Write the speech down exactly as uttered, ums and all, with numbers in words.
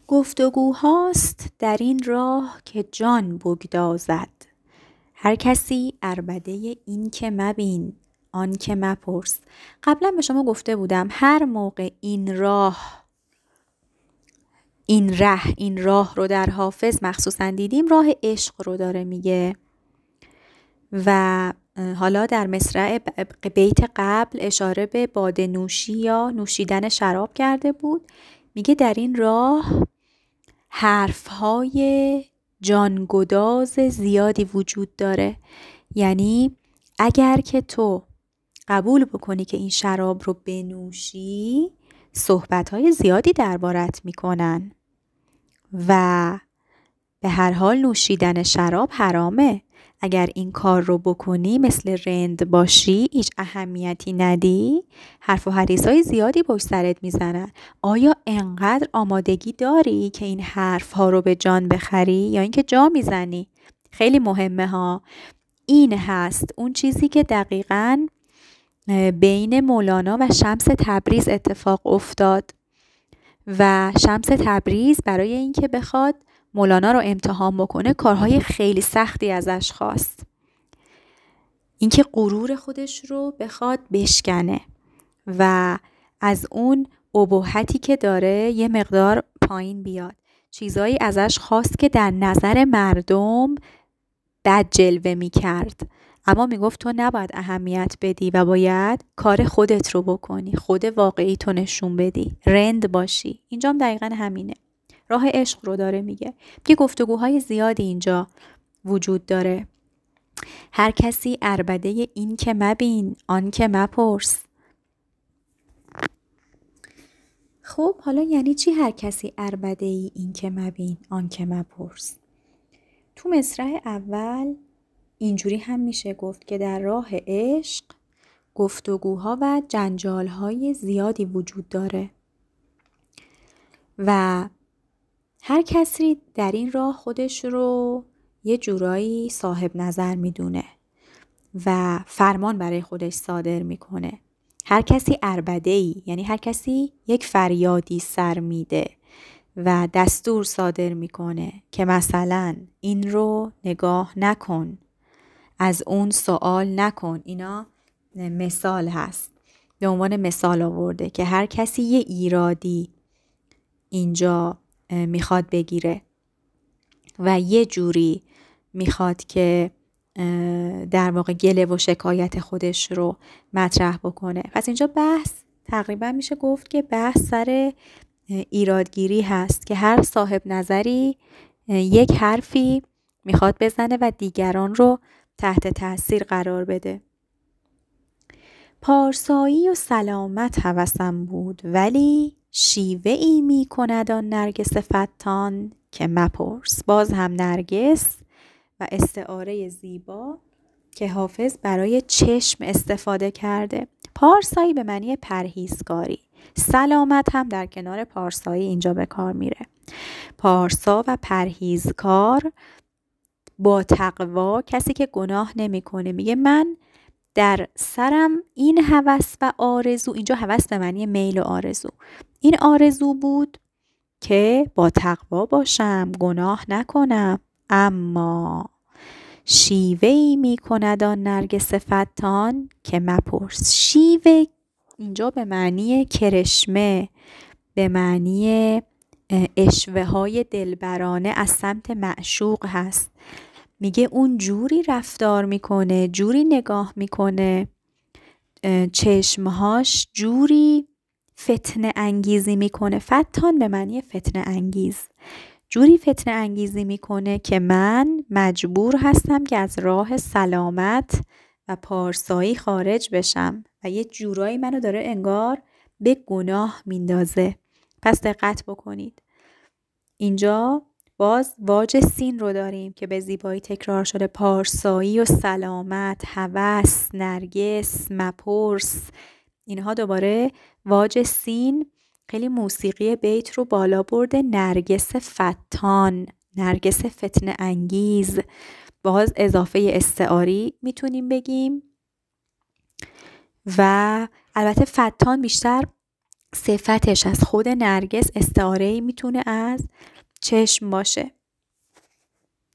گفتگوهاست در این راه که جان بگدازد. هر کسی عربده این که مبین آن که مپرس. قبلا به شما گفته بودم هر موقع این راه این ره این راه رو در حافظ مخصوصا دیدیم، راه عشق رو داره میگه. و حالا در مصرع بیت قبل اشاره به باده نوشی یا نوشیدن شراب کرده بود. میگه در این راه حرفهای جانگداز زیادی وجود داره. یعنی اگر که تو قبول بکنی که این شراب رو بنوشی، صحبتهای زیادی دربارت میکنن و به هر حال نوشیدن شراب حرامه. اگر این کار رو بکنی، مثل رند باشی، هیچ اهمیتی ندی، حرف و حدیثای زیادی پشت سرت میزنن. آیا انقدر آمادگی داری که این حرف ها رو به جان بخری یا اینکه جا میزنی؟ خیلی مهمه ها. این هست اون چیزی که دقیقاً بین مولانا و شمس تبریز اتفاق افتاد و شمس تبریز برای اینکه بخواد مولانا رو امتحان بکنه کارهای خیلی سختی ازش خواست. اینکه غرور خودش رو بخواد بشکنه و از اون ابهتی که داره یه مقدار پایین بیاد. چیزایی ازش خواست که در نظر مردم بد جلوه می کرد، اما می گفت تو نباید اهمیت بدی و باید کار خودت رو بکنی، خود واقعی تو نشون بدی، رند باشی. اینجام دقیقا همینه، راه عشق رو داره میگه. که گفتگوهای زیادی اینجا وجود داره. هر کسی عربده این که مبین آن که مپرس. خب حالا یعنی چی هر کسی عربده ای این که مبین آن که مپرس؟ تو مصرع اول اینجوری هم میشه گفت که در راه عشق گفتگوها و جنجالهای زیادی وجود داره و هر کسی در این راه خودش رو یه جورایی صاحب نظر میدونه و فرمان برای خودش صادر میکنه. هر کسی عربده‌ای، یعنی هر کسی یک فریادی سر میده و دستور صادر میکنه که مثلا این رو نگاه نکن، از اون سوال نکن. اینا مثال هست، به عنوان مثال آورده که هر کسی یه ایرادی اینجا میخواد بگیره و یه جوری میخواد که در واقع گله و شکایت خودش رو مطرح بکنه. پس اینجا بحث تقریبا میشه گفت که بحث سر ایرادگیری هست که هر صاحب نظری یک حرفی میخواد بزنه و دیگران رو تحت تاثیر قرار بده. پارسایی و سلامت هوسم بود، ولی شیوه ای می کند آن نرگس فتان که مپرس. باز هم نرگس و استعاره زیبا که حافظ برای چشم استفاده کرده. پارسایی به معنی پرهیزکاری، سلامت هم در کنار پارسایی اینجا به کار میره. پارسا و پرهیزکار با تقوا، کسی که گناه نمیکنه. میگه من در سرم این هوس و آرزو، اینجا هوس به معنی میل و آرزو، این آرزو بود که با تقوا باشم، گناه نکنم، اما شیوهی می کند آن نرگس فتان که مپرس. شیوه اینجا به معنی کرشمه، به معنی اشوه های دلبرانه از سمت معشوق هست. میگه اون جوری رفتار میکنه، جوری نگاه میکنه، چشمهاش جوری فتنه انگیزی میکنه. فتان به معنی فتنه انگیز. جوری فتنه انگیزی میکنه که من مجبور هستم که از راه سلامت و پارسایی خارج بشم و یه جورایی منو داره انگار به گناه میندازه. پس دقت بکنید، اینجا باز واج سین رو داریم که به زیبایی تکرار شده. پارسایی و سلامت، هوس، نرگس، مپرس، اینها دوباره واج سین خیلی موسیقی بیت رو بالا برده. نرگس فتان، نرگس فتنه انگیز، باز اضافه استعاری میتونیم بگیم. و البته فتان بیشتر صفتش از خود نرگس استعاره‌ای میتونه از چشم باشه.